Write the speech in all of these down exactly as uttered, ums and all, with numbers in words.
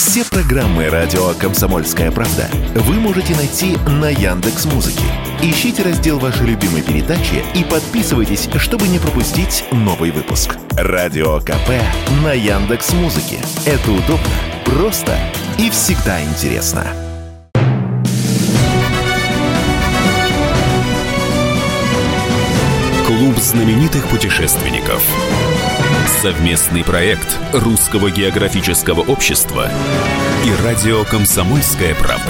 Все программы радио «Комсомольская правда» вы можете найти на Яндекс.Музыке. Ищите раздел вашей любимой передачи и подписывайтесь, чтобы не пропустить новый выпуск. Радио КП на Яндекс.Музыке. Это удобно, просто и всегда интересно. Клуб знаменитых путешественников. Совместный проект Русского географического общества и радио «Комсомольская правда».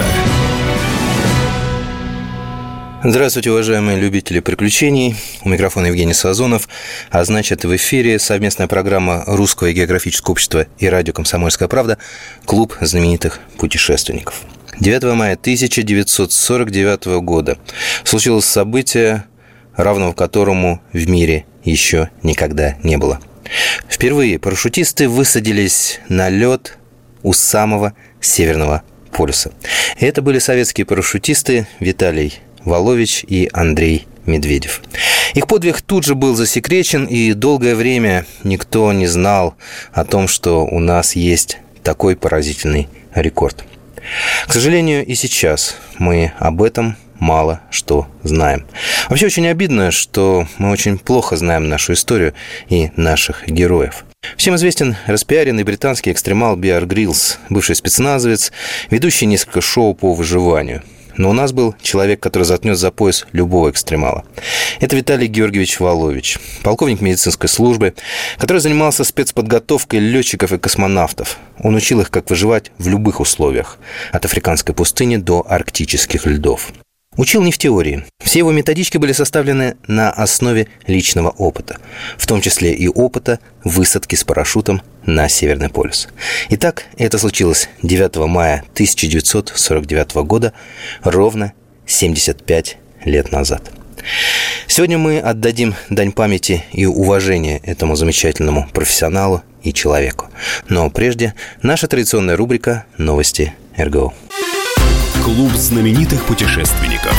Здравствуйте, уважаемые любители приключений. У микрофона Евгений Сазонов. А значит, в эфире совместная программа Русского географического общества и радио «Комсомольская правда» «Клуб знаменитых путешественников». девятого мая тысяча девятьсот сорок девятого года случилось событие, равного которому в мире еще никогда не было. Впервые парашютисты высадились на лед у самого Северного полюса. Это были советские парашютисты Виталий Волович и Андрей Медведев. Их подвиг тут же был засекречен, и долгое время никто не знал о том, что у нас есть такой поразительный рекорд. К сожалению, и сейчас мы об этом мало что знаем. Вообще очень обидно, что мы очень плохо знаем нашу историю и наших героев. Всем известен распиаренный британский экстремал Беар Гриллс, бывший спецназовец, ведущий несколько шоу по выживанию. Но у нас был человек, который заткнет за пояс любого экстремала. Это Виталий Георгиевич Волович, полковник медицинской службы, который занимался спецподготовкой летчиков и космонавтов. Он учил их, как выживать в любых условиях, от африканской пустыни до арктических льдов. Учил не в теории. Все его методички были составлены на основе личного опыта, в том числе и опыта высадки с парашютом на Северный полюс. Итак, это случилось девятого мая тысяча девятьсот сорок девятого года, ровно семьдесят пять лет назад. Сегодня мы отдадим дань памяти и уважения этому замечательному профессионалу и человеку. Но прежде наша традиционная рубрика «Новости эр гэ о». Клуб знаменитых путешественников.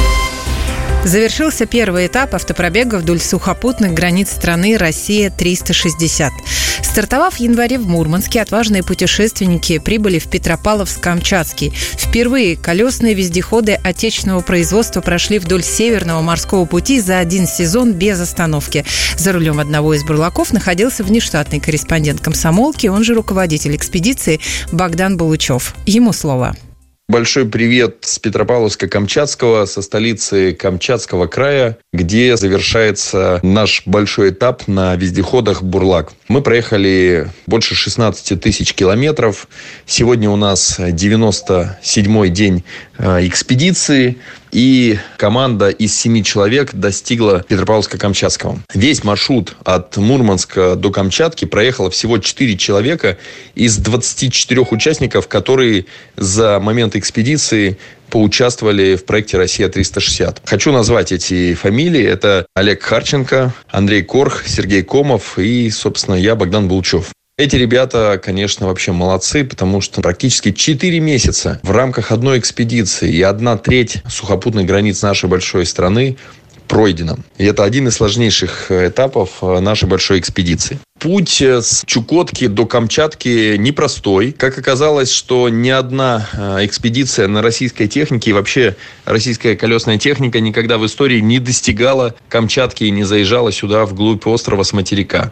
Завершился первый этап автопробега вдоль сухопутных границ страны «Россия триста шестьдесят». Стартовав в январе в Мурманске, отважные путешественники прибыли в Петропавловск-Камчатский. Впервые колесные вездеходы отечественного производства прошли вдоль Северного морского пути за один сезон без остановки. За рулем одного из бурлаков находился внештатный корреспондент комсомолки, он же руководитель экспедиции Богдан Булычев. Ему слово. Большой привет с Петропавловска-Камчатского, со столицы Камчатского края, где завершается наш большой этап на вездеходах «Бурлак». Мы проехали больше шестнадцать тысяч километров. Сегодня у нас девяносто седьмой день экспедиции, и команда из семи человек достигла Петропавловска-Камчатского. Весь маршрут от Мурманска до Камчатки проехало всего четыре человека из двадцати четырёх участников, которые за момент экспедиции поучаствовали в проекте «Россия триста шестьдесят». Хочу назвать эти фамилии. Это Олег Харченко, Андрей Корх, Сергей Комов и, собственно, я, Богдан Булычев. Эти ребята, конечно, вообще молодцы, потому что практически четыре месяца в рамках одной экспедиции и одна треть сухопутных границ нашей большой страны пройдено. И это один из сложнейших этапов нашей большой экспедиции. Путь с Чукотки до Камчатки непростой. Как оказалось, что ни одна экспедиция на российской технике и вообще российская колесная техника никогда в истории не достигала Камчатки и не заезжала сюда вглубь острова с материка.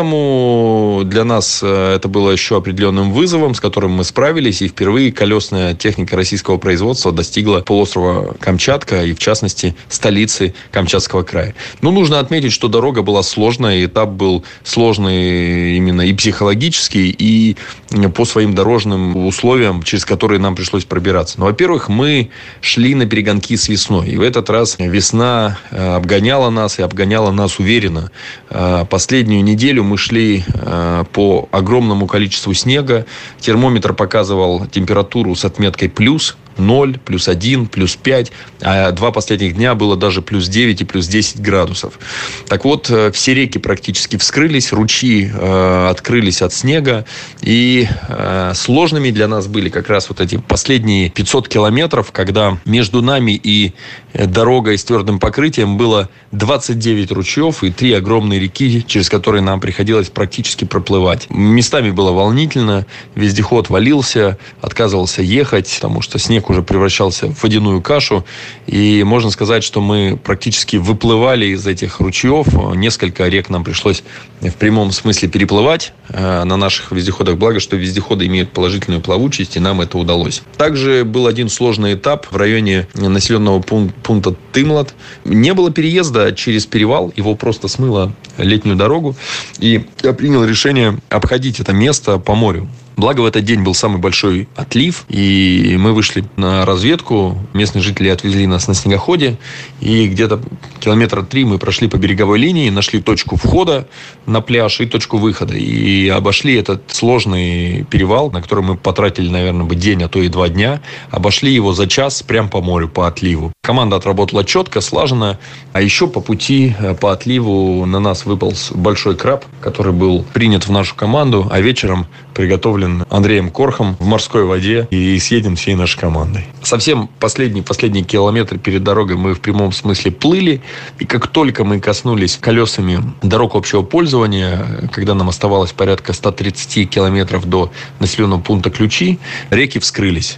Поэтому для нас это было еще определенным вызовом, с которым мы справились. И впервые колесная техника российского производства достигла полуострова Камчатка и, в частности, столицы Камчатского края. Но нужно отметить, что дорога была сложная, этап был сложный именно и психологически, и по своим дорожным условиям, через которые нам пришлось пробираться. Но, во-первых, мы шли на перегонки с весной. И в этот раз весна обгоняла нас, и обгоняла нас уверенно. Последнюю неделю мы шли по огромному количеству снега. Термометр показывал температуру с отметкой плюс ноль, плюс один, плюс пять. А два последних дня было даже плюс девять и плюс десять градусов. Так вот, все реки практически вскрылись, ручьи э, открылись от снега. И э, сложными для нас были как раз вот эти последние пятьсот километров, когда между нами и дорогой с твердым покрытием было двадцать девять ручьев и три огромные реки, через которые нам приходилось практически проплывать. Местами было волнительно, вездеход валился, отказывался ехать, потому что снег уже превращался в водяную кашу. И можно сказать, что мы практически выплывали из этих ручьев. Несколько рек нам пришлось в прямом смысле переплывать э, на наших вездеходах. Благо, что вездеходы имеют положительную плавучесть, и нам это удалось. Также был один сложный этап в районе населенного пункта, пункта Тымлат. Не было переезда через перевал, его просто смыло летнюю дорогу. И я принял решение обходить это место по морю. Благо, в этот день был самый большой отлив, и мы вышли на разведку. Местные жители отвезли нас на снегоходе, и где-то километра три мы прошли по береговой линии, нашли точку входа на пляж и точку выхода. И обошли этот сложный перевал, на который мы потратили, наверное, бы день, а то и два дня. Обошли его за час прямо по морю, по отливу. Команда отработала четко, слаженно. А еще по пути, по отливу на нас выполз большой краб, который был принят в нашу команду, а вечером приготовлен Андреем Корхом в морской воде и съеден всей нашей командой. Совсем последний, последний километр перед дорогой мы в прямом смысле плыли. И как только мы коснулись колесами дорог общего пользования, когда нам оставалось порядка сто тридцать километров до населенного пункта Ключи, реки вскрылись.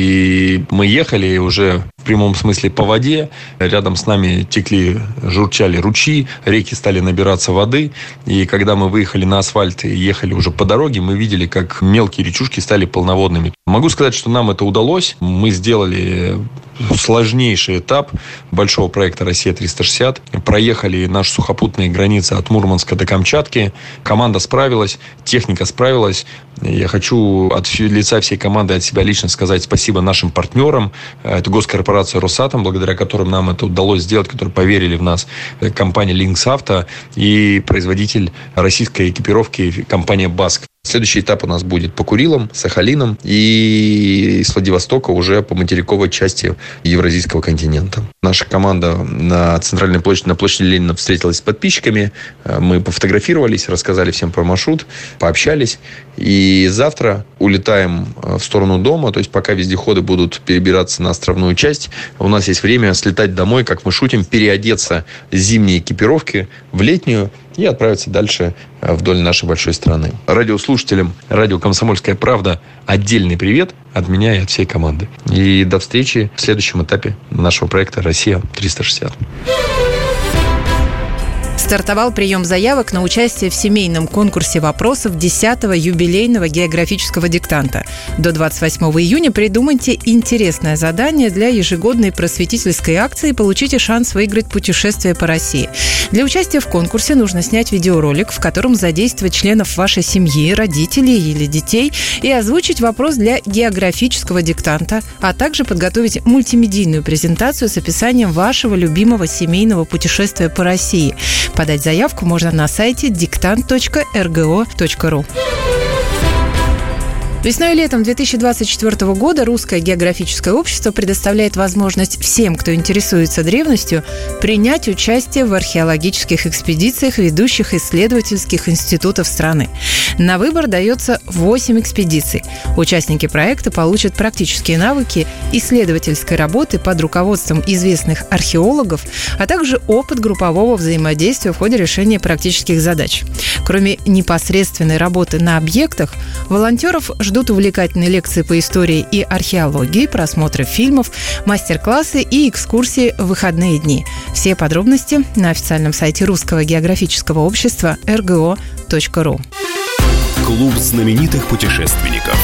И мы ехали уже в прямом смысле по воде. Рядом с нами текли, журчали ручьи, реки стали набираться воды. И когда мы выехали на асфальт и ехали уже по дороге, мы видели, как мелкие речушки стали полноводными. Могу сказать, что нам это удалось. Мы сделали сложнейший этап большого проекта «Россия триста шестьдесят». Проехали наши сухопутные границы от Мурманска до Камчатки. Команда справилась, техника справилась. Я хочу от лица всей команды, от себя лично сказать спасибо нашим партнерам. Это госкорпорация «Росатом», благодаря которым нам это удалось сделать, которые поверили в нас. Компания «Линкс Авто» и производитель российской экипировки компания «Баск». Следующий этап у нас будет по Курилам, Сахалинам и с Владивостока уже по материковой части Евразийского континента. Наша команда на центральной площади, на площади Ленина встретилась с подписчиками. Мы пофотографировались, рассказали всем про маршрут, пообщались. И завтра улетаем в сторону дома. То есть пока вездеходы будут перебираться на островную часть, у нас есть время слетать домой, как мы шутим, переодеться с зимней экипировки в летнюю и отправиться дальше вдоль нашей большой страны. Радиослушателям радио «Комсомольская правда» отдельный привет от меня и от всей команды. И до встречи в следующем этапе нашего проекта «Россия триста шестьдесят». Стартовал прием заявок на участие в семейном конкурсе вопросов десятого юбилейного географического диктанта. До двадцать восьмого июня придумайте интересное задание для ежегодной просветительской акции и получите шанс выиграть путешествие по России. Для участия в конкурсе нужно снять видеоролик, в котором задействовать членов вашей семьи, родителей или детей и озвучить вопрос для географического диктанта, а также подготовить мультимедийную презентацию с описанием вашего любимого семейного путешествия по России. Подать заявку можно на сайте диктант точка эр гэ о точка ру. Весной и летом две тысячи двадцать четвёртого года Русское географическое общество предоставляет возможность всем, кто интересуется древностью, принять участие в археологических экспедициях ведущих исследовательских институтов страны. На выбор дается восемь экспедиций. Участники проекта получат практические навыки исследовательской работы под руководством известных археологов, а также опыт группового взаимодействия в ходе решения практических задач. Кроме непосредственной работы на объектах, волонтеров ждут увлекательные лекции по истории и археологии, просмотры фильмов, мастер-классы и экскурсии в выходные дни. Все подробности на официальном сайте Русского географического общества эр гэ о точка ру. Клуб знаменитых путешественников.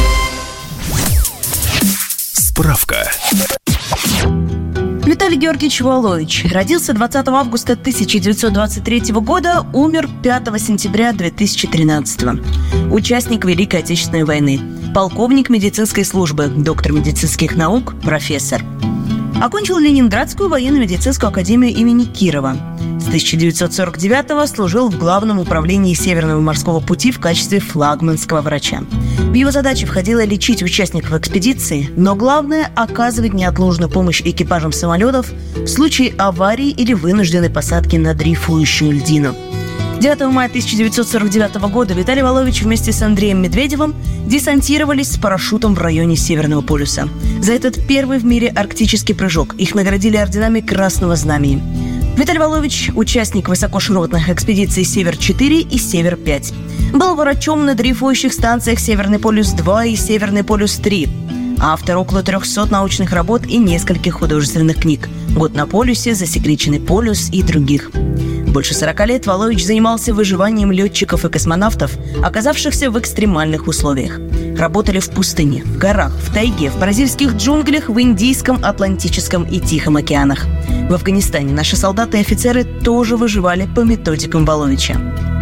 Справка. Виталий Георгиевич Волович родился двадцатого августа тысяча девятьсот двадцать третьего года, умер пятого сентября две тысячи тринадцатого. Участник Великой Отечественной войны, полковник медицинской службы, доктор медицинских наук, профессор. Окончил Ленинградскую военно-медицинскую академию имени Кирова. С тысяча девятьсот сорок девятого служил в Главном управлении Северного морского пути в качестве флагманского врача. В его задачи входило лечить участников экспедиции, но главное – оказывать неотложную помощь экипажам самолетов в случае аварии или вынужденной посадки на дрейфующую льдину. девятого мая тысяча девятьсот сорок девятого года Виталий Волович вместе с Андреем Медведевым десантировались с парашютом в районе Северного полюса. За этот первый в мире арктический прыжок их наградили орденами Красного Знамени. Виталий Волович – участник высокоширотных экспедиций «Север-четыре» и «Север-пять». Был врачом на дрейфующих станциях «Северный полюс-два» и «Северный полюс-три». Автор около трехсот научных работ и нескольких художественных книг «Год на полюсе», «Засекреченный полюс» и других. Больше сорока лет Волович занимался выживанием летчиков и космонавтов, оказавшихся в экстремальных условиях. Работали в пустыне, в горах, в тайге, в бразильских джунглях, в Индийском, Атлантическом и Тихом океанах. В Афганистане наши солдаты и офицеры тоже выживали по методикам Воловича.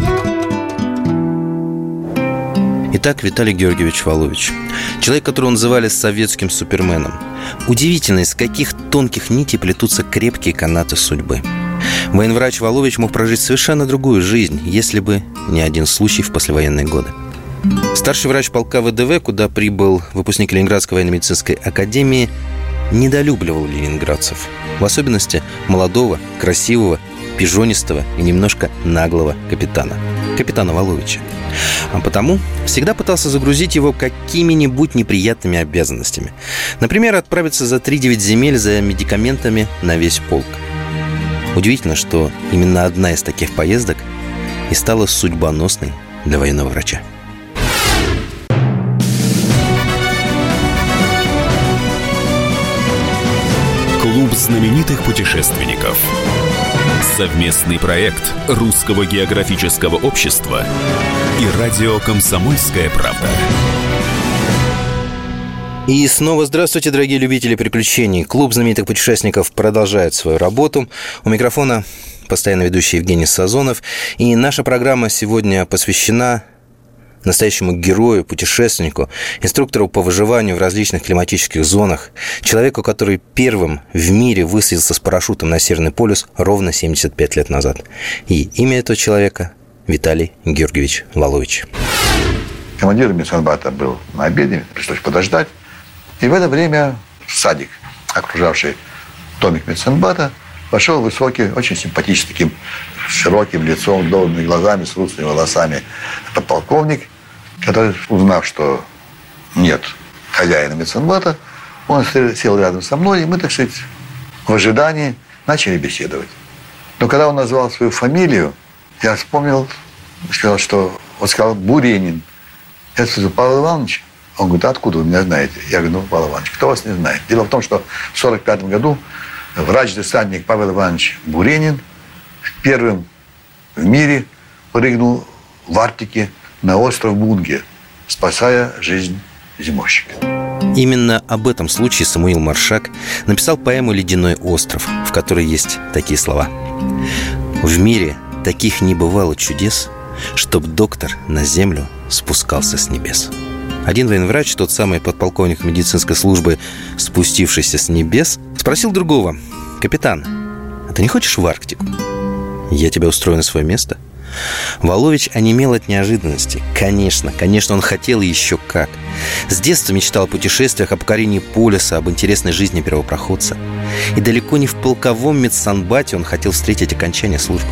Итак, Виталий Георгиевич Волович. Человек, которого называли советским суперменом. Удивительно, из каких тонких нитей плетутся крепкие канаты судьбы. Военврач Волович мог прожить совершенно другую жизнь, если бы не один случай в послевоенные годы. Старший врач полка ВДВ, куда прибыл выпускник Ленинградской военно-медицинской академии, недолюбливал ленинградцев. В особенности молодого, красивого, пижонистого и немножко наглого капитана. Капитана Воловича. А потому всегда пытался загрузить его какими-нибудь неприятными обязанностями. Например, отправиться за три-девять земель за медикаментами на весь полк. Удивительно, что именно одна из таких поездок и стала судьбоносной для военного врача. Клуб знаменитых путешественников. Совместный проект Русского географического общества и радио «Комсомольская правда». И снова здравствуйте, дорогие любители приключений. Клуб знаменитых путешественников продолжает свою работу. У микрофона постоянно ведущий Евгений Сазонов. И наша программа сегодня посвящена настоящему герою, путешественнику, инструктору по выживанию в различных климатических зонах, человеку, который первым в мире высадился с парашютом на Северный полюс ровно семьдесят пять лет назад. И имя этого человека – Виталий Георгиевич Волович. Командир медсанбата был на обеде, пришлось подождать. И в это время в садик, окружавший домик медсанбата, вошел высокий, очень симпатичный, таким широким лицом, долгими глазами, с русыми волосами подполковник, который, узнав, что нет хозяина медсанбата, он сел рядом со мной, и мы, так сказать, в ожидании начали беседовать. Но когда он назвал свою фамилию, я вспомнил, сказал, что он сказал «Буренин». Я сказал: «Павел Иванович». Он говорит: «А откуда вы меня знаете?» Я говорю: «Ну, Павел Иванович, кто вас не знает?» Дело в том, что в сорок пятом году врач-десантник Павел Иванович Буренин первым в мире прыгнул в Арктике на остров Бунге, спасая жизнь зимовщика. Именно об этом случае Самуил Маршак написал поэму «Ледяной остров», в которой есть такие слова: «В мире таких не бывало чудес, чтоб доктор на землю спускался с небес». Один военврач, тот самый подполковник медицинской службы, спустившийся с небес, спросил другого: «Капитан, а ты не хочешь в Арктику? Я тебя устрою на свое место». Волович онемел от неожиданности. Конечно, конечно, он хотел и еще как. С детства мечтал о путешествиях, о покорении полюса, об интересной жизни первопроходца. И далеко не в полковом медсанбате он хотел встретить окончание службы.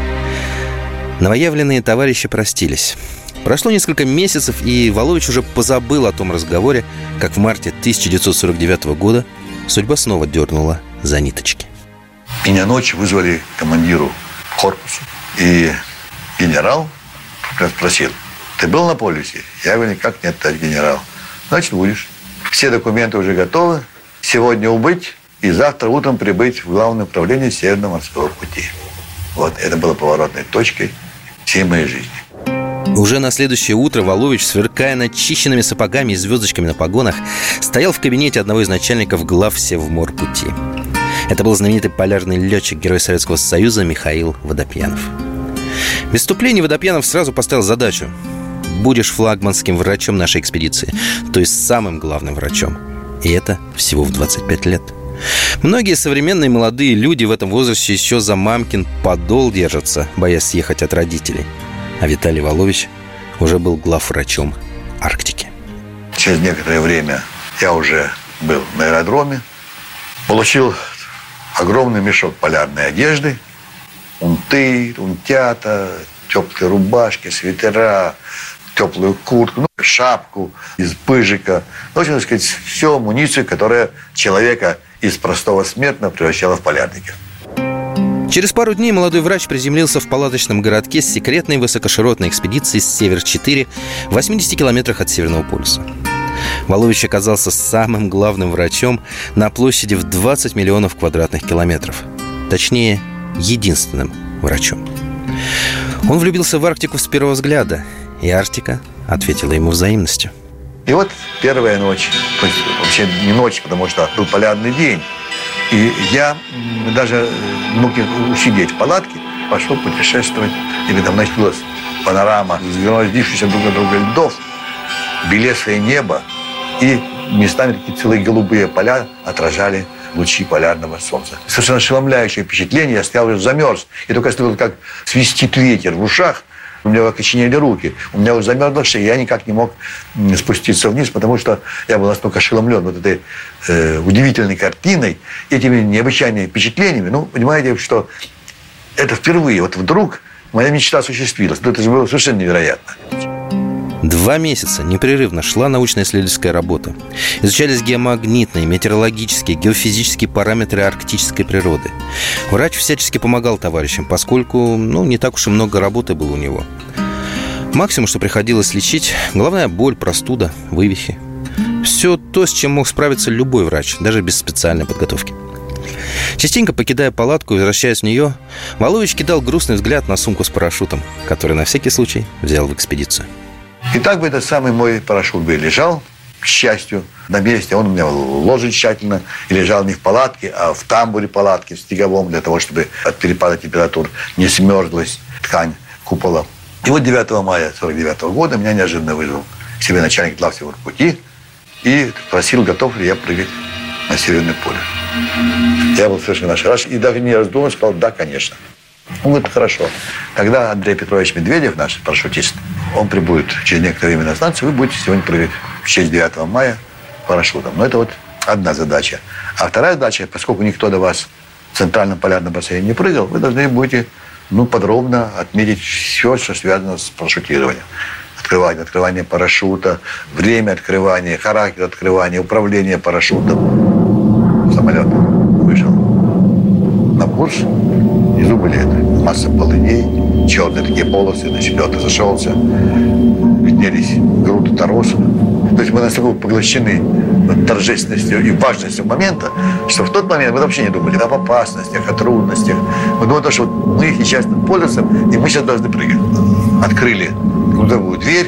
Новоявленные товарищи простились. Прошло несколько месяцев, и Волович уже позабыл о том разговоре, как в марте тысяча девятьсот сорок девятого года судьба снова дернула за ниточки. Меня ночью вызвали к командиру корпуса, и генерал спросил: «Ты был на полюсе?» Я говорю: «Никак нет, товарищ генерал». «Значит, будешь. Все документы уже готовы. Сегодня убыть и завтра утром прибыть в Главное управление Северного морского пути». Вот это было поворотной точкой всей моей жизни. Уже на следующее утро Волович, сверкая начищенными сапогами и звездочками на погонах, стоял в кабинете одного из начальников глав Севморпути. Это был знаменитый полярный летчик, герой Советского Союза Михаил Водопьянов. Без вступления Водопьянов сразу поставил задачу: будешь флагманским врачом нашей экспедиции, то есть самым главным врачом. И это всего в двадцать пять лет. Многие современные молодые люди в этом возрасте еще за мамкин подол держатся, боясь съехать от родителей. А Виталий Волович уже был главврачом Арктики. Через некоторое время я уже был на аэродроме, получил огромный мешок полярной одежды, унты, унтята, теплые рубашки, свитера, теплую куртку, ну, шапку из пыжика. В общем, так сказать, всю амуницию, которая человека из простого смертного превращала в полярника. Через пару дней молодой врач приземлился в палаточном городке с секретной высокоширотной экспедицией Север четыре в восьмидесяти километрах от Северного полюса. Волович оказался самым главным врачом на площади в двадцать миллионов квадратных километров. Точнее, единственным врачом. Он влюбился в Арктику с первого взгляда, и Арктика ответила ему взаимностью. И вот первая ночь, то есть вообще не ночь, потому что был полярный день. И я даже мог усидеть в палатке, пошел путешествовать. И когда началась панорама, взгромоздившихся друг на друга льдов, белесое небо, и местами такие целые голубые поля отражали лучи полярного солнца. Совершенно ошеломляющее впечатление. Я стоял уже замерз. И только слышал, как свистит ветер в ушах. У меня окоченели руки. У меня уже замерзла шея. Я никак не мог спуститься вниз, потому что я был настолько ошеломлен вот этой э, удивительной картиной, этими необычайными впечатлениями. Ну, понимаете, что это впервые. Вот вдруг моя мечта осуществилась. Это же было совершенно невероятно. Два месяца непрерывно шла научно-исследовательская работа. Изучались геомагнитные, метеорологические, геофизические параметры арктической природы. Врач всячески помогал товарищам, поскольку, ну, не так уж и много работы было у него. Максимум, что приходилось лечить, головная боль, простуда, вывихи. Все то, с чем мог справиться любой врач, даже без специальной подготовки. Частенько покидая палатку и возвращаясь в нее, Волович кидал грустный взгляд на сумку с парашютом, который на всякий случай взял в экспедицию. И так бы этот самый мой парашют бы лежал, к счастью, на месте. Он у меня уложен тщательно и лежал не в палатке, а в тамбуре палатки, в снеговом, для того, чтобы от перепада температур не смерзлась ткань купола. И вот девятого мая сорок девятого года меня неожиданно вызвал к себе начальник главсего пути и спросил, готов ли я прыгать на Северное поле. Я был совершенно ошарашен и даже не раздумывая сказал, да, конечно. Он говорит, хорошо. Тогда Андрей Петрович Медведев, наш парашютист, он прибудет через некоторое время на станцию, вы будете сегодня прыгать в честь девятого мая парашютом. Но это вот одна задача. А вторая задача, поскольку никто до вас в Центральном полярном бассейне не прыгал, вы должны будете, ну, подробно отметить все, что связано с парашютированием. Открывание, открывание парашюта, время открывания, характер открывания, управление парашютом. Самолет вышел на курс. Внизу были это, масса полыней, черные такие полосы, значит, лед зашелся, виднелись груды торосов. То есть мы настолько поглощены торжественностью и важностью момента, что в тот момент мы вообще не думали об опасностях, о трудностях. Мы думали, что мы сейчас над полюсом, и мы сейчас должны прыгать. Открыли грудовую дверь,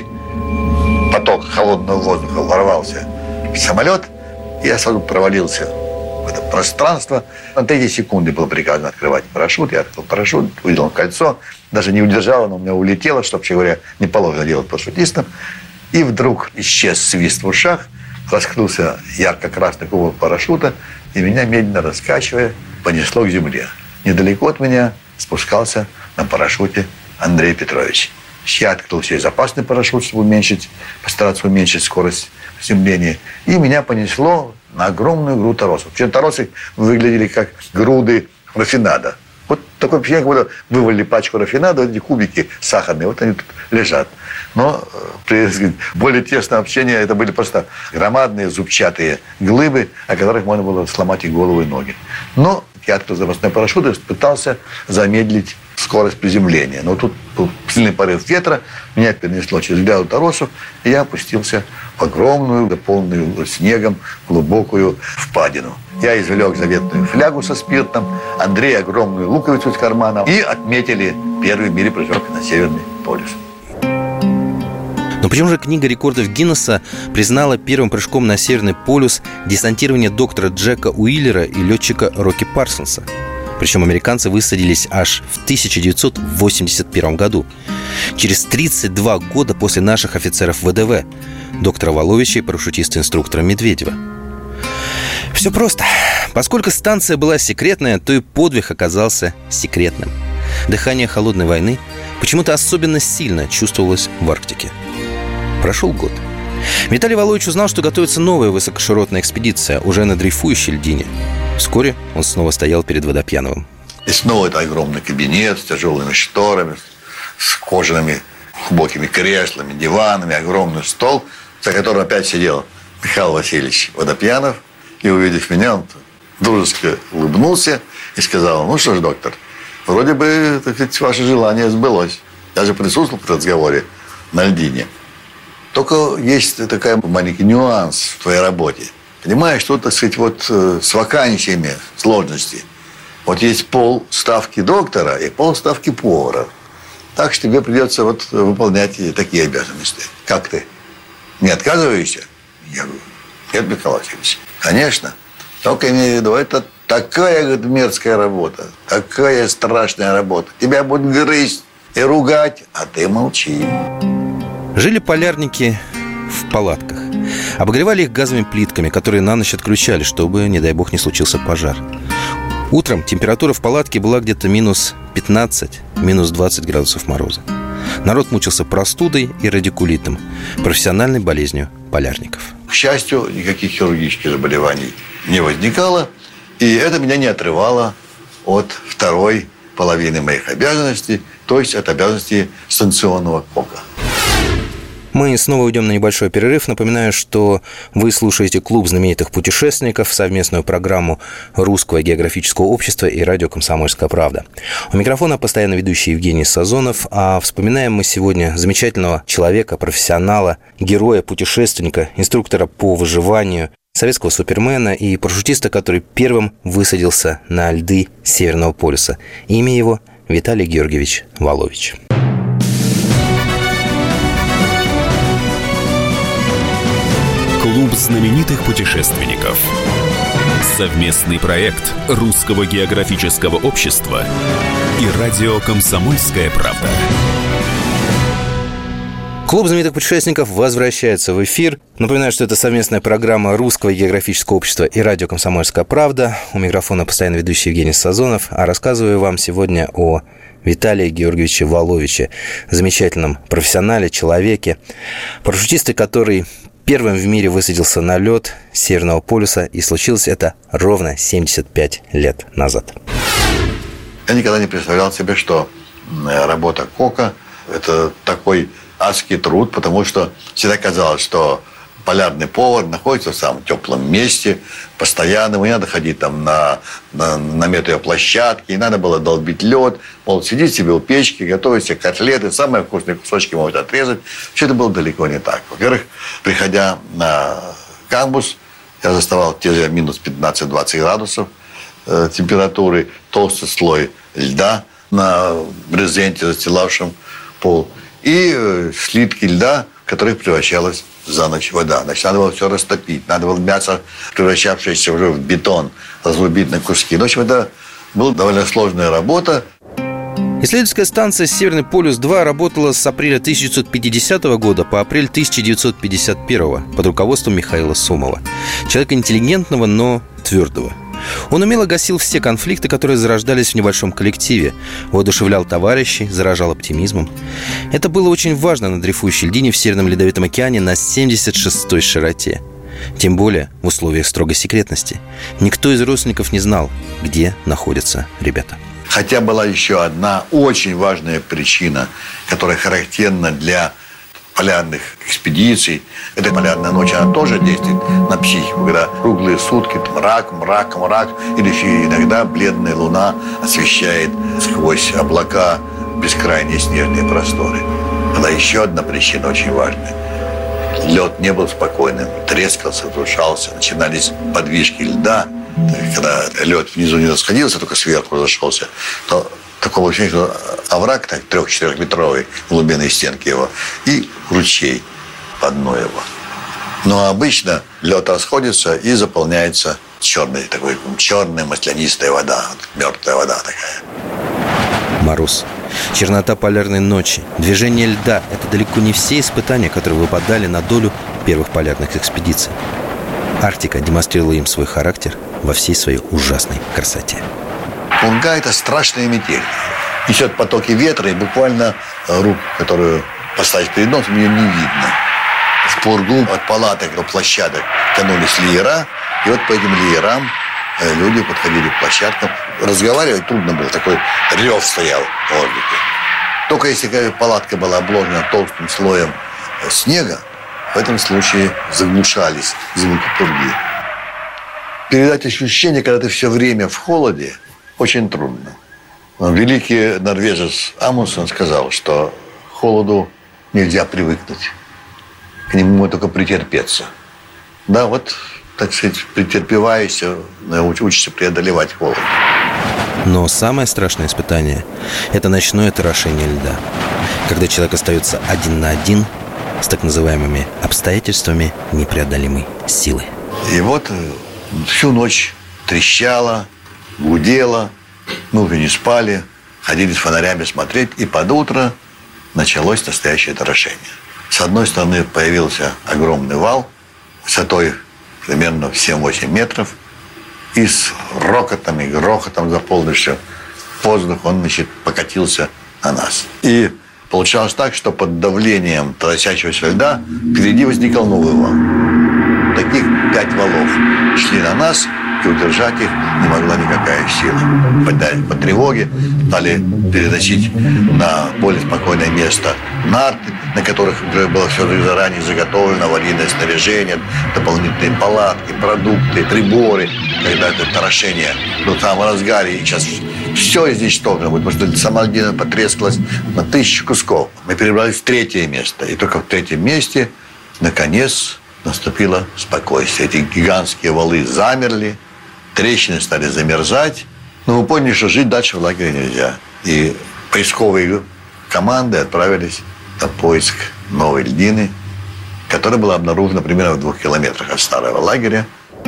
поток холодного воздуха ворвался в самолет, и я сразу провалился в это пространство. На третьей секунде было приказано открывать парашют. Я открыл парашют, увидел кольцо. Даже не удержал, оно у меня улетело, что, вообще говоря, не положено делать парашютистам. И вдруг исчез свист в ушах, раскрылся ярко-красный кубок парашюта, и меня, медленно раскачивая, понесло к земле. Недалеко от меня спускался на парашюте Андрей Петрович. Я открыл себе запасный парашют, чтобы уменьшить, постараться уменьшить скорость приземления. И меня понесло на огромную груду торосов. Причем торосы выглядели как груды рафинада. Вот такое впечатление, как будто вывалили пачку рафинада, вот эти кубики сахарные, вот они тут лежат. Но при более тесном общении это были просто громадные зубчатые глыбы, о которых можно было сломать и голову, и ноги. Но я открыл запасной парашют и пытался замедлить скорость приземления. Но тут был сильный порыв ветра, меня перенесло через гляду торосов, и я опустился в огромную, дополненную снегом, глубокую впадину. Я извлек заветную флягу со спиртом, Андрей огромную луковицу из кармана, и отметили первый в мире прыжок на Северный полюс. Но почему же книга рекордов Гиннесса признала первым прыжком на Северный полюс десантирование доктора Джека Уиллера и летчика Рокки Парсонса? Причем американцы высадились аж в тысяча девятьсот восемьдесят первом году, через тридцать два года после наших офицеров вэ дэ вэ, доктора Воловича и парашютиста-инструктора Медведева. Все просто. Поскольку станция была секретная, то и подвиг оказался секретным. Дыхание холодной войны почему-то особенно сильно чувствовалось в Арктике. Прошел год. Виталий Валович узнал, что готовится новая высокоширотная экспедиция уже на дрейфующей льдине. Вскоре он снова стоял перед Водопьяновым. И снова это огромный кабинет с тяжелыми шторами, с кожаными глубокими креслами, диванами, огромный стол, за которым опять сидел Михаил Васильевич Водопьянов. И, увидев меня, он дружески улыбнулся и сказал: ну что ж, доктор, вроде бы, так сказать, ваше желание сбылось. Я же присутствовал при разговоре на льдине. Только есть такой маленький нюанс в твоей работе. Понимаешь, что, так сказать, вот с вакансиями сложности. Вот есть пол ставки доктора и пол ставки повара. Так что тебе придется вот выполнять такие обязанности. Как ты? Не отказываешься? Я говорю: нет, Михаил Васильевич, конечно. Только имею в виду, это такая, говорит, мерзкая работа, такая страшная работа. Тебя будут грызть и ругать, а ты молчи. Жили полярники в палатках. Обогревали их газовыми плитками, которые на ночь отключали, чтобы, не дай бог, не случился пожар. Утром температура в палатке была где-то минус пятнадцать, минус двадцать градусов мороза. Народ мучился простудой и радикулитом, профессиональной болезнью полярников. К счастью, никаких хирургических заболеваний не возникало, и это меня не отрывало от второй половины моих обязанностей, то есть от обязанностей станционного кока. Мы снова уйдем на небольшой перерыв. Напоминаю, что вы слушаете «Клуб знаменитых путешественников», совместную программу Русского географического общества и радио «Комсомольская правда». У микрофона постоянно ведущий Евгений Сазонов. А вспоминаем мы сегодня замечательного человека, профессионала, героя, путешественника, инструктора по выживанию, советского супермена и парашютиста, который первым высадился на льды Северного полюса. Имя его – Виталий Георгиевич Валович. Клуб знаменитых путешественников. Совместный проект Русского географического общества и радио «Комсомольская правда». Клуб знаменитых путешественников возвращается в эфир. Напоминаю, что это совместная программа Русского географического общества и радио «Комсомольская правда». У микрофона постоянно ведущий Евгений Сазонов. А рассказываю вам сегодня о Виталии Георгиевиче Валовиче, замечательном профессионале, человеке, парашютисте, который первым в мире высадился на лед Северного полюса, и случилось это ровно семьдесят пять лет назад. Я никогда не представлял себе, что работа кока – это такой адский труд, потому что всегда казалось, что полярный повар находится в самом теплом месте, постоянно, ему не надо ходить там на, на, на метеоплощадке, не надо было долбить лед, мол, сидит себе у печки, готовит себе котлеты, самые вкусные кусочки могут отрезать. Все это было далеко не так. Во-первых, приходя на камбус, я заставал те же минус пятнадцать-двадцать градусов э, температуры, толстый слой льда на брезенте, застилавшем пол, и э, слитки льда, в которых превращалась за ночь вода. Значит, надо было все растопить. Надо было мясо, превращавшееся уже в бетон, разрубить на куски. В общем, это была довольно сложная работа. Исследовательская станция «Северный полюс-два» работала с апреля тысяча девятьсот пятидесятого года по апрель тысяча девятьсот пятьдесят первого под руководством Михаила Сомова. Человека интеллигентного, но твердого. Он умело гасил все конфликты, которые зарождались в небольшом коллективе, воодушевлял товарищей, заражал оптимизмом. Это было очень важно на дрейфующей льдине в Северном Ледовитом океане на семьдесят шестой широте. Тем более в условиях строгой секретности. Никто из родственников не знал, где находятся ребята. Хотя была еще одна очень важная причина, которая характерна для полярных экспедиций. Эта полярная ночь, она тоже действует на психику, когда круглые сутки, мрак, мрак, мрак, или еще иногда бледная луна освещает сквозь облака бескрайние снежные просторы. Была еще одна причина очень важная. Лед не был спокойным, трескался, разрушался, начинались подвижки льда. Когда лед внизу не расходился, только сверху разошелся, то такого ощущения, что овраг, так, трех-четырехметровый, глубинные стенки его, и ручей по дну его. Но обычно лед расходится и заполняется черной, такой черная маслянистая вода, мертвая вода такая. Мороз, чернота полярной ночи, движение льда – это далеко не все испытания, которые выпадали на долю первых полярных экспедиций. Арктика демонстрировала им свой характер во всей своей ужасной красоте. Пурга – это страшная метель. Несет потоки ветра, и буквально руку, которую поставить перед носом, ее не видно. В пургу от палаток до площадок тянулись леера, и вот по этим леерам люди подходили к площадкам. Разговаривать трудно было, такой рев стоял в воздухе. Только если палатка была обложена толстым слоем снега, в этом случае заглушались звуки пурги. Передать ощущение, когда ты все время в холоде, очень трудно. Великий норвежец Амундсен сказал, что к холоду нельзя привыкнуть. К нему только претерпеться. Да, вот, так сказать, претерпеваешься, учишься преодолевать холод. Но самое страшное испытание – это ночное торошение льда. Когда человек остается один на один с так называемыми обстоятельствами непреодолимой силы. И вот всю ночь трещало, гудело, мы уже не спали, ходили с фонарями смотреть, и под утро началось настоящее торошение. С одной стороны появился огромный вал высотой примерно в семь-восемь метров, и с рокотом и грохотом заполнившим воздух он, значит, покатился на нас. И получалось так, что под давлением тросящегося льда впереди возникал новый вал. Таких пять валов шли на нас, и удержать их не могла никакая сила. По, по тревоге стали переносить на более спокойное место нарты, на которых уже было все заранее заготовлено, аварийное снаряжение, дополнительные палатки, продукты, приборы. Когда это торошение в самом разгаре, и сейчас все изничтожено будет, потому что сама глина потрескалась на тысячу кусков. Мы перебрались в третье место, и только в третьем месте, наконец, наступило спокойствие. Эти гигантские валы замерли, трещины стали замерзать, но мы поняли, что жить дальше в лагере нельзя. И поисковые команды отправились на поиск новой льдины, которая была обнаружена примерно в двух километрах от старого лагеря.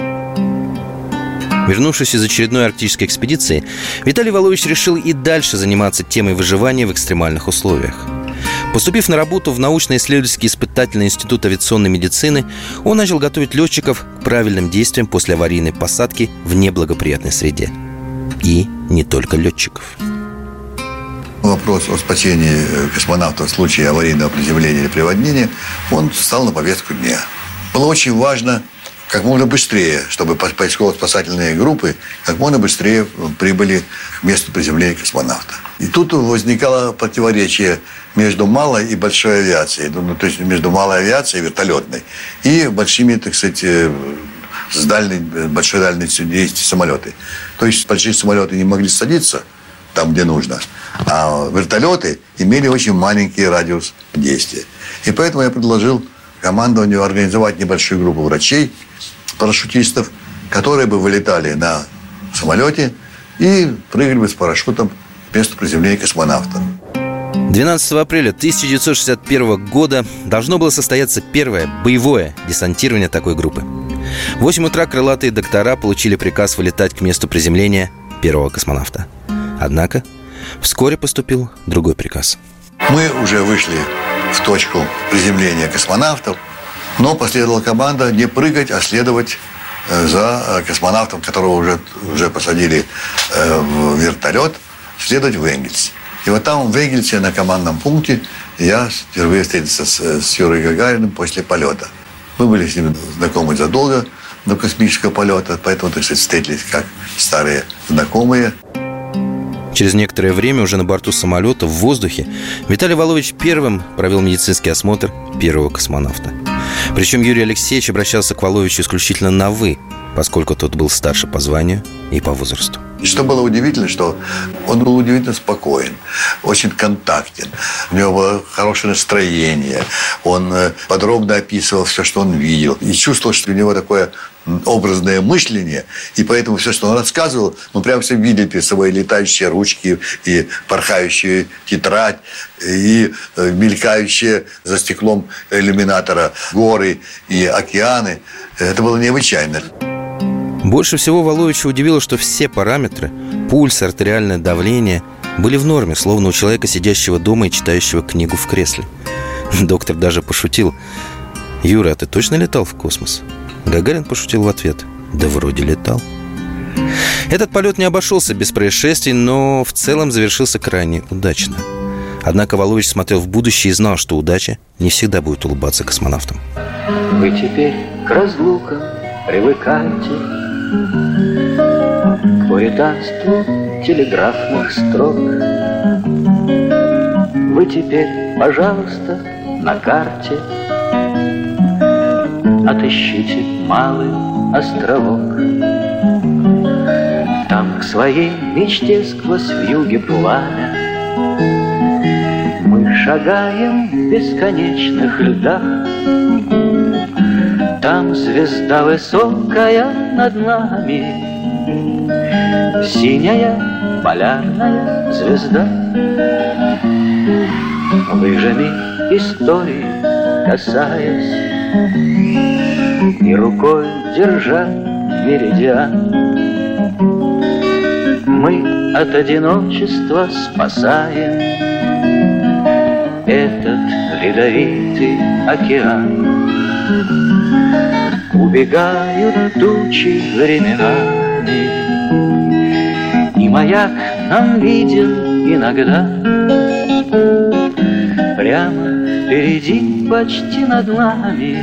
Вернувшись из очередной арктической экспедиции, Виталий Валуевич решил и дальше заниматься темой выживания в экстремальных условиях. Поступив на работу в научно-исследовательский испытательный институт авиационной медицины, он начал готовить летчиков к правильным действиям после аварийной посадки в неблагоприятной среде. И не только летчиков. Вопрос о спасении космонавтов в случае аварийного приземления или приводнения, он встал на повестку дня. Было очень важно как можно быстрее, чтобы поисково-спасательные группы как можно быстрее прибыли к месту приземления космонавта. И тут возникало противоречие между малой и большой авиацией, ну, то есть между малой авиацией, вертолетной, и большими, так сказать, с дальней, большой дальностью действия самолеты. То есть большие самолеты не могли садиться там, где нужно, а вертолеты имели очень маленький радиус действия. И поэтому я предложил командованию организовать небольшую группу врачей, парашютистов, которые бы вылетали на самолете и прыгали бы с парашютом к месту приземления космонавта. двенадцатого апреля тысяча девятьсот шестьдесят первого года должно было состояться первое боевое десантирование такой группы. В восемь утра крылатые доктора получили приказ вылетать к месту приземления первого космонавта. Однако вскоре поступил другой приказ. Мы уже вышли в точку приземления космонавтов, но последовала команда не прыгать, а следовать за космонавтом, которого уже, уже посадили в вертолет, следовать в Энгельс. И вот там, в Энгельсе, на командном пункте, я впервые встретился с, с Юрой Гагариным после полета. Мы были с ним знакомы задолго до космического полета, поэтому, так сказать, встретились как старые знакомые. Через некоторое время уже на борту самолета в воздухе Виталий Валуевич первым провел медицинский осмотр первого космонавта. Причем Юрий Алексеевич обращался к Валуевичу исключительно на «вы», поскольку тот был старше по званию и по возрасту. И что было удивительно, что он был удивительно спокоен, очень контактен, у него было хорошее настроение, он подробно описывал все, что он видел, и чувствовал, что у него такое образное мышление, и поэтому все, что он рассказывал, мы прямо все видели перед собой летающие ручки, и порхающую тетрадь, и мелькающие за стеклом иллюминатора горы и океаны. Это было необычайно. Больше всего Валуевича удивило, что все параметры – пульс, артериальное давление – были в норме, словно у человека, сидящего дома и читающего книгу в кресле. Доктор даже пошутил: «Юра, а ты точно летал в космос?» Гагарин пошутил в ответ: да вроде летал. Этот полет не обошелся без происшествий, но в целом завершился крайне удачно. Однако Волович смотрел в будущее и знал, что удача не всегда будет улыбаться космонавтам. Вы теперь к разлукам привыкайте, к пуританству телеграфных строк. Вы теперь, пожалуйста, на карте отыщите малый островок. Там к своей мечте сквозь вьюги пламя мы шагаем в бесконечных льдах. Там звезда высокая над нами, синяя полярная звезда. Лыжами истории касаясь и рукой держа меридиан, мы от одиночества спасаем этот ледовитый океан. Убегают тучи временами, и маяк нам виден иногда. Прямо впереди, почти над нами,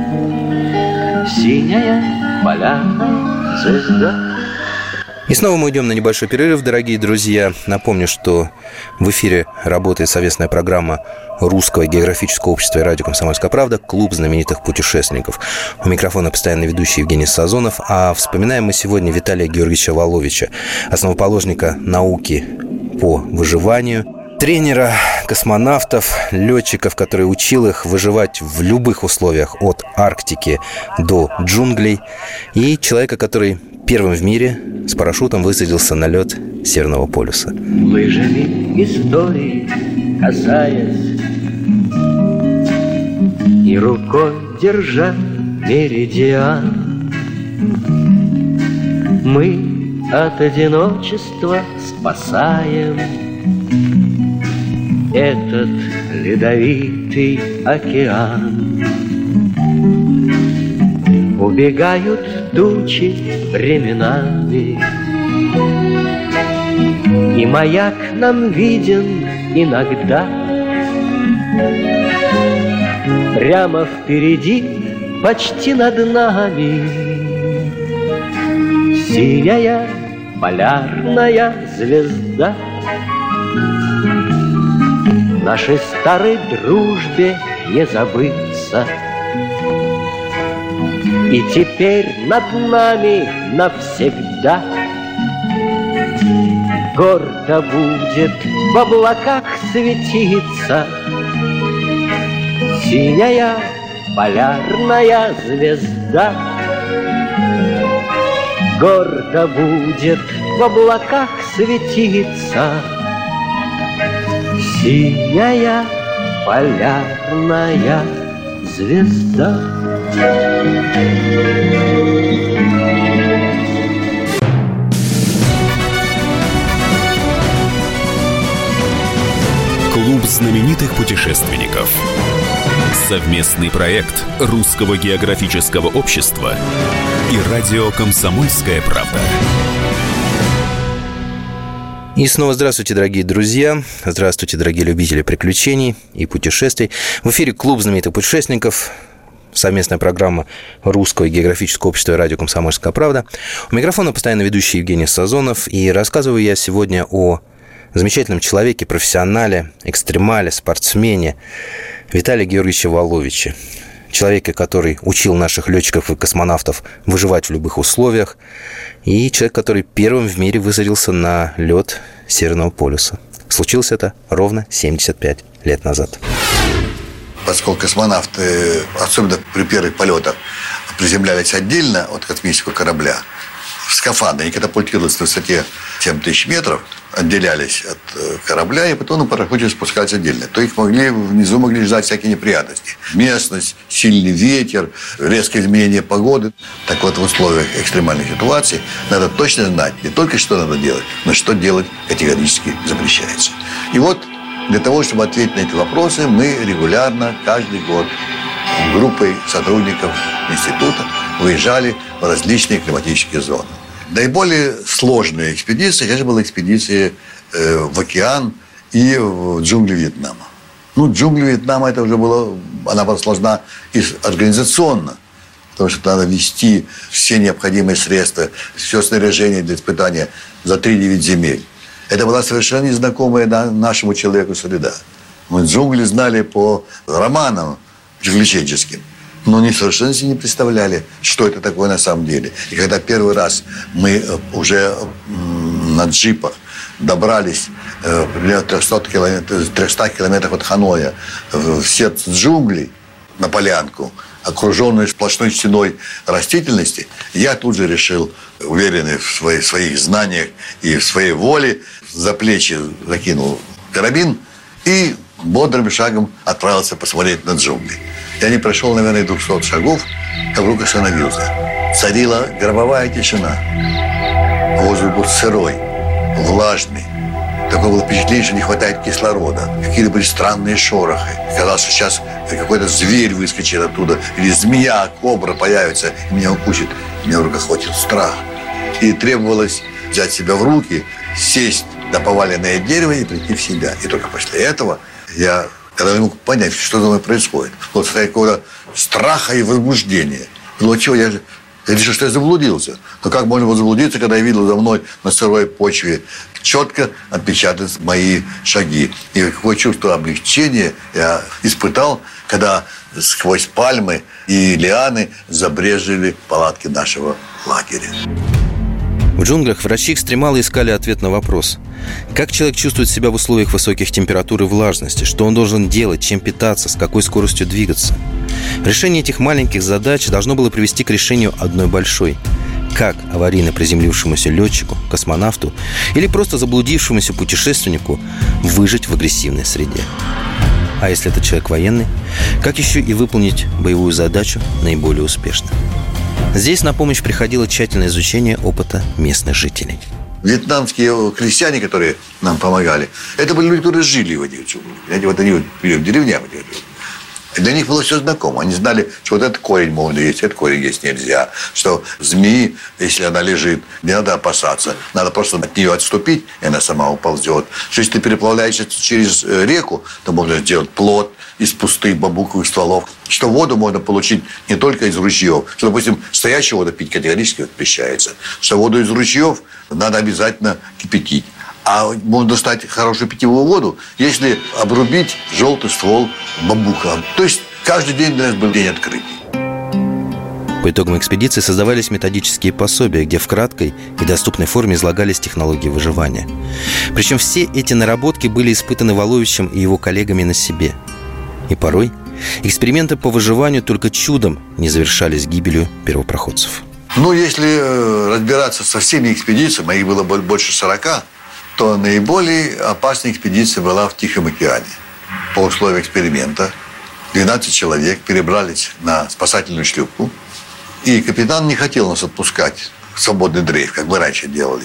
синяя полярная звезда. И снова мы идем на небольшой перерыв, дорогие друзья. Напомню, что в эфире работает совместная программа Русского географического общества и радио «Комсомольская правда» «Клуб знаменитых путешественников». У микрофона постоянно ведущий Евгений Сазонов. А вспоминаем мы сегодня Виталия Георгиевича Воловича, основоположника науки по выживанию, тренера космонавтов, летчиков, который учил их выживать в любых условиях, от Арктики до джунглей, и человека, который первым в мире с парашютом высадился на лед Северного полюса. Лыжами истории касаясь и рукой держа меридиан, мы от одиночества спасаем этот ледовитый океан. Убегают тучи временами, и маяк нам виден иногда. Прямо впереди, почти над нами, синяя полярная звезда. Нашей старой дружбе не забыться, и теперь над нами навсегда гордо будет в облаках светиться синяя полярная звезда. Гордо будет в облаках светиться синяя полярная звезда. Клуб знаменитых путешественников. Совместный проект Русского географического общества и радио «Комсомольская правда». И снова здравствуйте, дорогие друзья. Здравствуйте, дорогие любители приключений и путешествий. В эфире Клуб знаменитых путешественников. Совместная программа Русского географического общества и радио «Комсомольская правда». У микрофона постоянно ведущий Евгений Сазонов. И рассказываю я сегодня о замечательном человеке, профессионале, экстремале, спортсмене Виталии Георгиевиче Воловиче. Человеке, который учил наших летчиков и космонавтов выживать в любых условиях. И человек, который первым в мире высадился на лед Северного полюса. Случилось это ровно семьдесят пять лет назад. Поскольку космонавты, особенно при первых полетах, приземлялись отдельно от космического корабля, в скафандре, они катапультировались на высоте семь тысяч метров, отделялись от корабля, и потом на пароходе спускались отдельно. То их могли, внизу могли ждать всякие неприятности. Местность, сильный ветер, резкое изменение погоды. Так вот, в условиях экстремальной ситуации надо точно знать не только, что надо делать, но что делать категорически запрещается. И вот для того, чтобы ответить на эти вопросы, мы регулярно, каждый год, группой сотрудников института выезжали в различные климатические зоны. Наиболее сложная экспедиция, конечно, была экспедиция э, в океан и в джунгли Вьетнама. Ну, джунгли Вьетнама, это уже было, она была сложна и организационно, потому что надо вести все необходимые средства, все снаряжение для испытания за три-девять земель. Это была совершенно незнакомая нашему человеку среда. Мы джунгли знали по романам приключенческим, но не совершенно себе не представляли, что это такое на самом деле. И когда первый раз мы уже на джипах добрались примерно триста километров, триста километров от Ханоя в сердце джунглей на полянку, окруженную сплошной стеной растительности, я тут же решил, уверенный в своих, своих знаниях и в своей воле, за плечи закинул карабин и бодрым шагом отправился посмотреть на джунгли. Я не прошел, наверное, двухсот шагов, как вдруг остановился. Царила гробовая тишина. Воздух был сырой, влажный. Такое было впечатление, что не хватает кислорода. Какие-то были странные шорохи. Казалось, что сейчас какой-то зверь выскочит оттуда, или змея, кобра появится, и меня укусит. Меня вдруг охватил страх. И требовалось взять себя в руки, сесть на поваленное дерево и прийти в себя. И только после этого я, когда не мог понять, что со мной происходит, вот состояние какого-то страха и возбуждения. Ну, чего я же... Я решил, что я заблудился. Но как можно было заблудиться, когда я видел за мной на сырой почве четко отпечатаны мои шаги. И какое чувство облегчения я испытал, когда сквозь пальмы и лианы забрезжили палатки нашего лагеря. В джунглях врачи-экстремалы искали ответ на вопрос: как человек чувствует себя в условиях высоких температур и влажности, что он должен делать, чем питаться, с какой скоростью двигаться. Решение этих маленьких задач должно было привести к решению одной большой: как аварийно приземлившемуся летчику, космонавту или просто заблудившемуся путешественнику выжить в агрессивной среде. А если это человек военный, как еще и выполнить боевую задачу наиболее успешно? Здесь на помощь приходило тщательное изучение опыта местных жителей. Вьетнамские крестьяне, которые нам помогали, это были люди, которые жили в этих джунглях. Знаете, вот они в деревнях. Для них было все знакомо. Они знали, что вот этот корень можно есть, этот корень есть нельзя. Что змеи, если она лежит, не надо опасаться. Надо просто от нее отступить, и она сама уползет. Что если ты переплавляешься через реку, то можно сделать плот из пустых бамбуковых стволов. Что воду можно получить не только из ручьев. Что, допустим, стоящую воду пить категорически запрещается. Что воду из ручьев надо обязательно кипятить. А можно достать хорошую питьевую воду, если обрубить желтый ствол бамбука. То есть каждый день для нас был день открытий. По итогам экспедиции создавались методические пособия, где в краткой и доступной форме излагались технологии выживания. Причем все эти наработки были испытаны Воловичем и его коллегами на себе. И порой эксперименты по выживанию только чудом не завершались гибелью первопроходцев. Ну, если разбираться со всеми экспедициями, их было больше сорока, то наиболее опасная экспедиция была в Тихом океане. По условиям эксперимента двенадцать человек перебрались на спасательную шлюпку, и капитан не хотел нас отпускать в свободный дрейф, как мы раньше делали,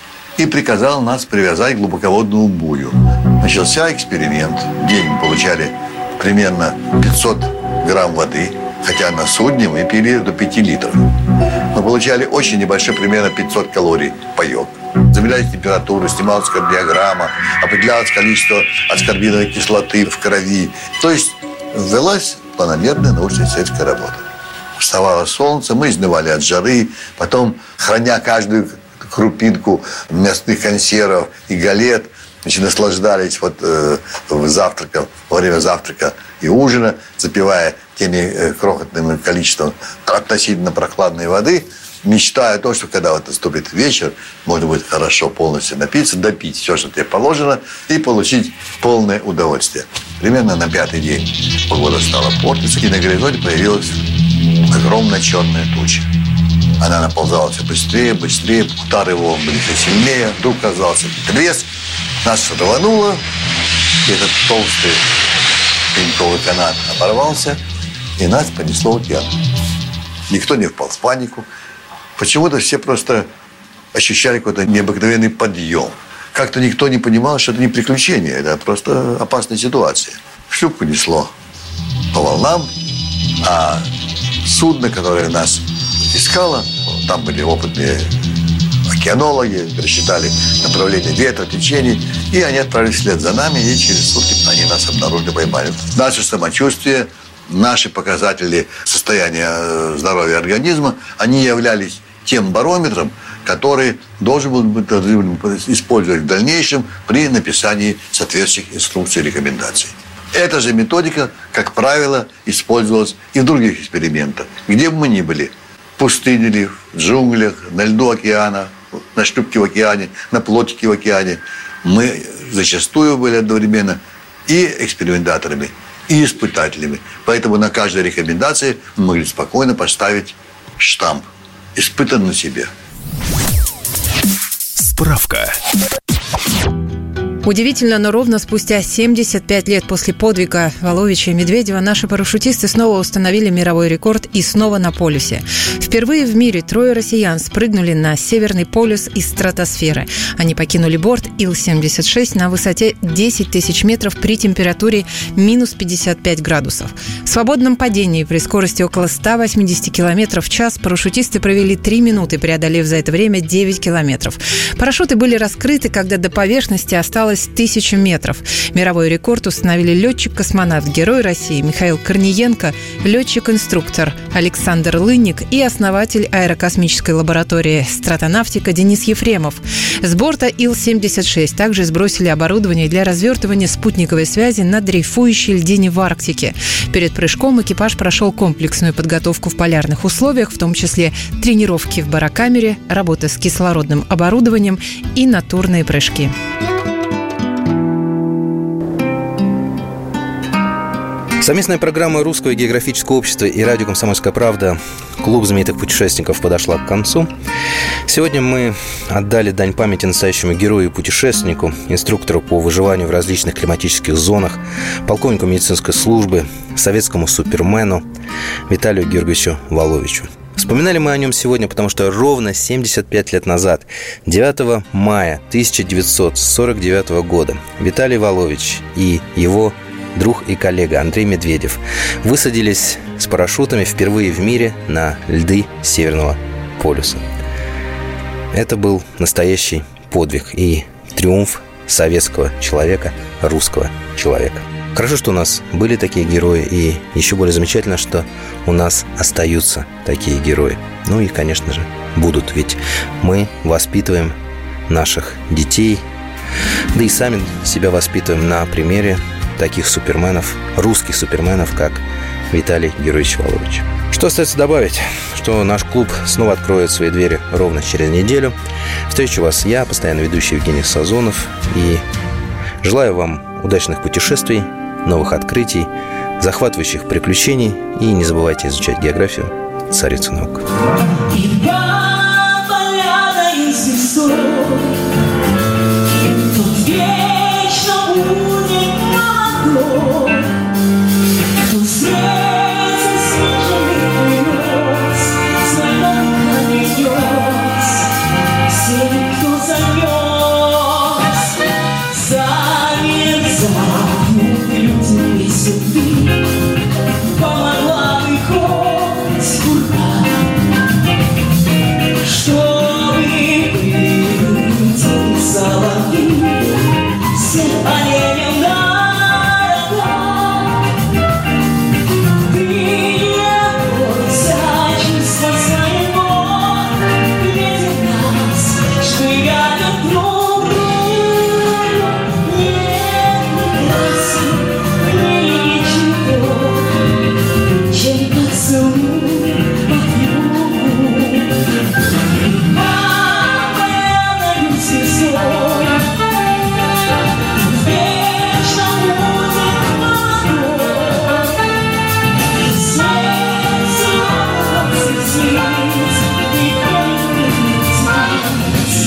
и приказал нас привязать к глубоководному бую. Начался эксперимент. В день мы получали примерно пятьсот грамм воды, хотя на судне мы пили до пяти литров. Мы получали очень небольшой, примерно пятьсот калорий паёк. Замерялась температура, снималась кардиограмма, определялось количество аскорбиновой кислоты в крови. То есть велась планомерная научно-исследовательская работа. Вставало солнце, мы изнывали от жары, потом, храня каждую крупинку мясных консервов и галет, значит, наслаждались вот, э, завтраком, во время завтрака и ужина, запивая теми э, крохотным количеством относительно прохладной воды, мечтая о том, что когда вот наступит вечер, можно будет хорошо полностью напиться, допить все, что тебе положено, и получить полное удовольствие. Примерно на пятый день погода стала портиться, и на горизонте появилась огромная черная туча. Она наползала все быстрее, быстрее, удары волн были все сильнее. Вдруг оказался треск, нас рвануло, и этот толстый пеньковый канат оборвался, и нас понесло в океан. Никто не впал в панику. Почему-то все просто ощущали какой-то необыкновенный подъем. Как-то никто не понимал, что это не приключение, это просто опасная ситуация. Шлюпку несло по волнам, а судно, которое нас искала. Там были опытные океанологи, рассчитали направление ветра, течений, и они отправились вслед за нами, и через сутки они нас обнаружили, поймали. Наше самочувствие, наши показатели состояния здоровья организма, они являлись тем барометром, который должен был быть использовать в дальнейшем при написании соответствующих инструкций и рекомендаций. Эта же методика, как правило, использовалась и в других экспериментах. Где бы мы ни были, в пустыне ли, в джунглях, на льду океана, на шлюпке в океане, на плотике в океане, мы зачастую были одновременно и экспериментаторами, и испытателями. Поэтому на каждой рекомендации мы могли спокойно поставить штамп «Испытан на себе». Справка. Удивительно, но ровно спустя семьдесят пять лет после подвига Воловича и Медведева наши парашютисты снова установили мировой рекорд и снова на полюсе. Впервые в мире трое россиян спрыгнули на Северный полюс из стратосферы. Они покинули борт Ил семьдесят шесть на высоте десять тысяч метров при температуре минус пятьдесят пять градусов. В свободном падении при скорости около ста восьмидесяти километров в час парашютисты провели три минуты, преодолев за это время девять километров. Парашюты были раскрыты, когда до поверхности осталось тысячу метров. Мировой рекорд установили летчик-космонавт, герой России Михаил Корниенко, летчик-инструктор Александр Лынник и основатель аэрокосмической лаборатории «Стратонавтика» Денис Ефремов. С борта Ил семьдесят шесть также сбросили оборудование для развертывания спутниковой связи на дрейфующей льдине в Арктике. Перед прыжком экипаж прошел комплексную подготовку в полярных условиях, в том числе тренировки в барокамере, работа с кислородным оборудованием и натурные прыжки. Совместная программа Русского географического общества и радио «Комсомольская правда» «Клуб знаменитых путешественников» подошла к концу. Сегодня мы отдали дань памяти настоящему герою и путешественнику, инструктору по выживанию в различных климатических зонах, полковнику медицинской службы, советскому супермену Виталию Георгиевичу Воловичу. Вспоминали мы о нем сегодня, потому что ровно семьдесят пять лет назад, девятого мая тысяча девятьсот сорок девятого года, Виталий Волович и его друг и коллега Андрей Медведев высадились с парашютами впервые в мире на льды Северного полюса. Это был настоящий подвиг и триумф советского человека, русского человека. Хорошо, что у нас были такие герои, и еще более замечательно, что у нас остаются такие герои. Ну и, конечно же, будут, ведь мы воспитываем наших детей, да и сами себя воспитываем на примере таких суперменов, русских суперменов, как Виталий Георгиевич Волович. Что остается добавить? Что наш клуб снова откроет свои двери ровно через неделю. Встречу вас я, постоянно ведущий Евгений Сазонов, и желаю вам удачных путешествий, новых открытий, захватывающих приключений, и не забывайте изучать географию, царицу наук.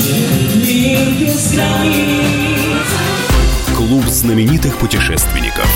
Клуб знаменитых путешественников.